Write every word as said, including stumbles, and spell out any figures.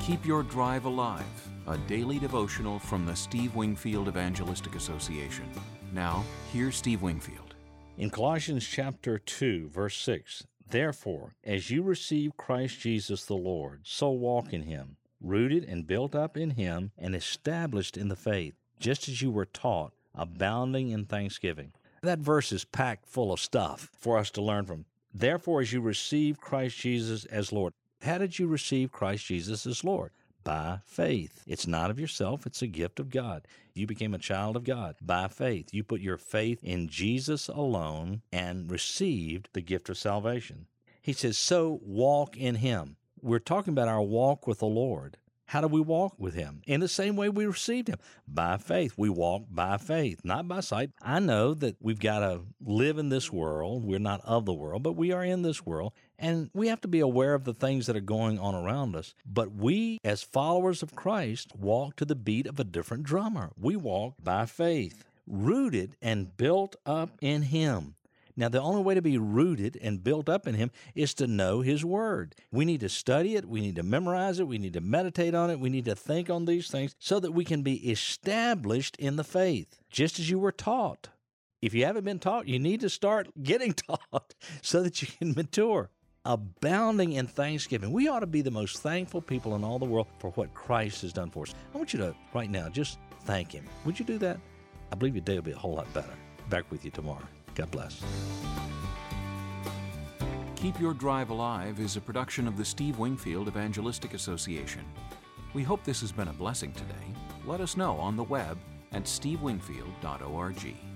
Keep Your Drive Alive, a daily devotional from the Steve Wingfield Evangelistic Association. Now, here's Steve Wingfield. In Colossians chapter two, verse six, "Therefore, as you receive Christ Jesus the Lord, so walk in him, rooted and built up in him and established in the faith, just as you were taught, abounding in thanksgiving." That verse is packed full of stuff for us to learn from. Therefore, as you receive Christ Jesus as Lord. How did you receive Christ Jesus as Lord? By faith. It's not of yourself, it's a gift of God. You became a child of God by faith. You put your faith in Jesus alone and received the gift of salvation. He says, so walk in him. We're talking about our walk with the Lord. How do we walk with him? In the same way we received him, by faith. We walk by faith, not by sight. I know that we've got to live in this world. We're not of the world, but we are in this world, and we have to be aware of the things that are going on around us. But we, as followers of Christ, walk to the beat of a different drummer. We walk by faith, rooted and built up in him. Now, the only way to be rooted and built up in him is to know his word. We need to study it. We need to memorize it. We need to meditate on it. We need to think on these things so that we can be established in the faith, just as you were taught. If you haven't been taught, you need to start getting taught so that you can mature. Abounding in thanksgiving. We ought to be the most thankful people in all the world for what Christ has done for us. I want you to, right now, just thank him. Would you do that? I believe your day will be a whole lot better. Back with you tomorrow. God bless. Keep Your Drive Alive is a production of the Steve Wingfield Evangelistic Association. We hope this has been a blessing today. Let us know on the web at steve wingfield dot org.